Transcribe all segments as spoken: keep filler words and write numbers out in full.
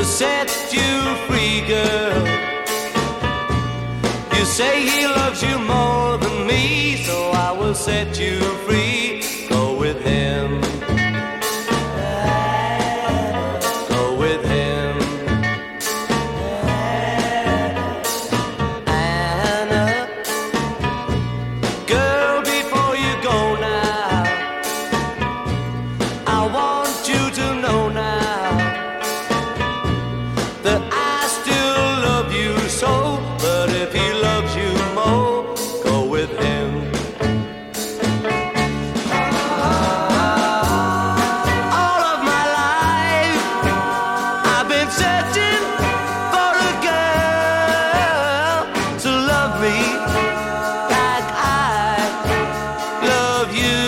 set you free, girl. You say he loves you more than me, so I will set you free. Go with him. Go with him. Anna, girl, before you go now, I want you to know now that I still love you so. But if he loves you more, go with him. All of my life I've been searching for a girl to love me like I love you.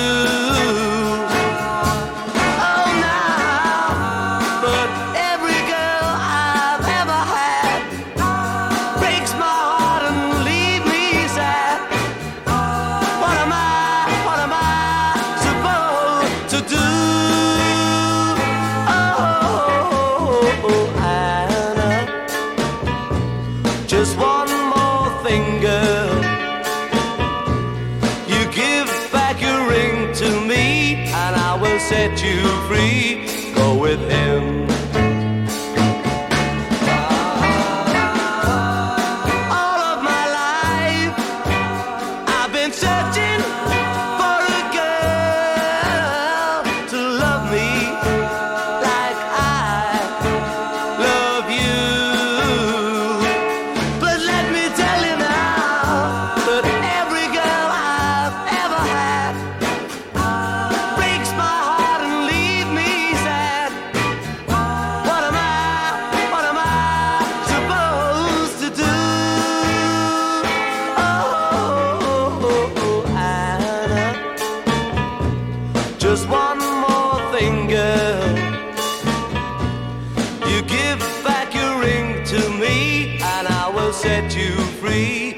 Oh, now, but every girl I've ever had breaks my heart and leave me sad. What am I, what am I supposed to do? Oh, Anna, just one more thing, girl. You give back your ring to me, and I will set you free. Go with him. All of my life I've been searching for a girl to love me like I love you. But let me tell you now that every girl I've ever had breaks my heart and leave me sad. What am I, what am I supposed to do? Oh, Anna, just one more thing, girl. You give back your ring to me, and I will set you free.